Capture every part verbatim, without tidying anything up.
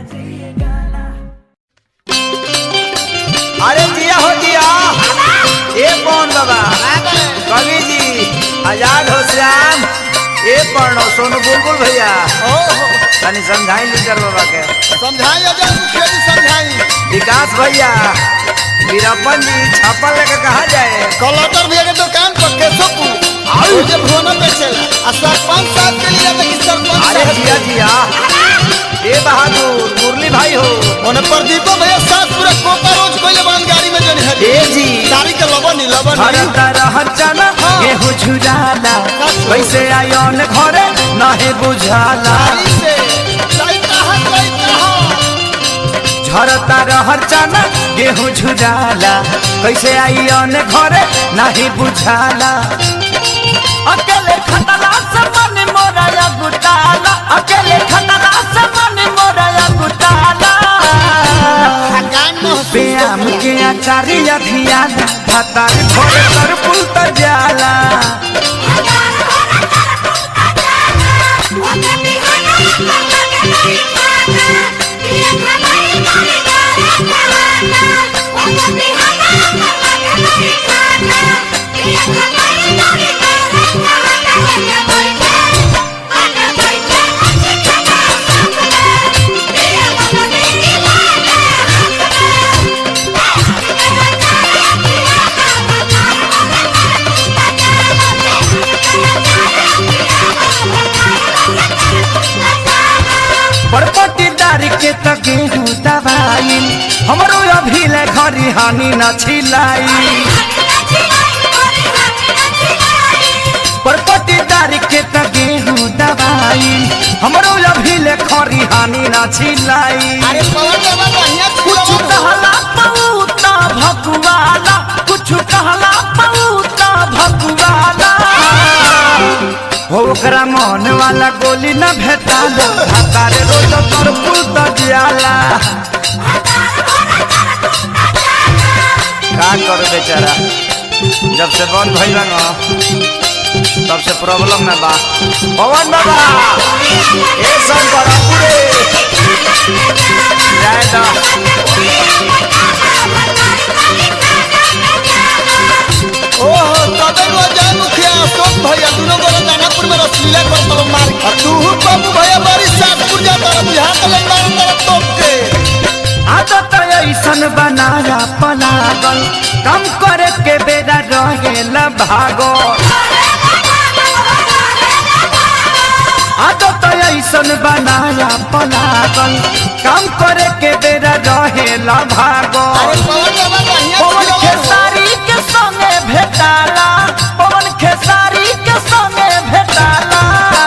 अरे जिया हो जिया ए कौन बाबा कवि जी आजाद हो श्याम ए पढ़ो सोनू बुलबुल भैया तनी समझाई लीडर बाबा के समझाई अजय मुखिया जी समझाई विकास भैया वीरप्पन जी छापा लेके कहा जाए कलटर भैया के दुकान पर केशवपुर और जे भोना बेचेला आ सरपंच साहब के लिए तो सरपंच अरे जिया जिया ए बहादुर मुरली भाई हो ओने प्रदीप भैया साथ पूरा कोका रोज कोई बांध गाड़ी में जने है ए जी गाड़ी के लबन लबन हरता रहर चना गेहूं झुराला कैसे आयोन घरे नाहे बुझाला गाड़ी से लाइटा है लाइटा है झरता रहर चना गेहूं झुराला कैसे आयोन घरे नाहे बुझाला अकेले खतला से मन मोरा गुटाला अकेले खतला से मन मोरा गुटाला व्यायाम के आचार्य धियान भातार भोरे कर पुलत जाला परपटीदारी के त गेहूं दवाई हमरो अभी ले घरी हानि न छिलाई परपटीदारी के त गेहूं दवाई हमरो अभी ले घरी हानि न छिलाई अरे पवन बाबा बढ़िया कुछ कहला पऊता भकुवाला कुछ कहला पऊता भकुवाला हो ओकरा मन वाला गोली न भेटाला भातार रोज तर पुलत जाला का कर बेचारा जब से बंद भइल न तब से प्रॉब्लम में बा पवन बाबा ए सब बड़ा पूरे जाए दा ओहो तबे नो अजय मुखिया अशोक भैया दोनों गोरा दानापुर में रसलीला कर तलो मार आ तू बाबू भैया बारी सातपुर जा तर बिहार के लंबा तर टोप के आदत ऐसन बनाया पलागल कम करे के बेरा रहेला भागो आदत ऐसन बनाया पलागल कम करे के बेरा रहेला भागो अरे पवन बाबा बढ़िया पवन खेसारी के संगे भेटाला पवन खेसारी के संगे भेटाला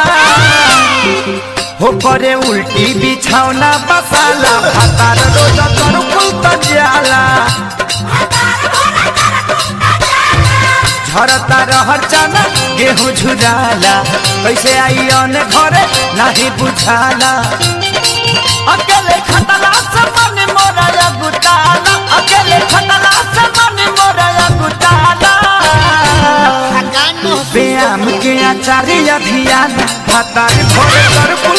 हो करे उल्टी बिछौना बसाला भातार रोज तर पुलत जाला झरता रहर चना गेहूं झुराला कैसे आइयन घरे नाही बुझाला अकेले खतला से मन मोरा गुटाला अकेले खतला से मन मोरा गुटाला व्यायाम के आचार्य धियान भातार भोरे कर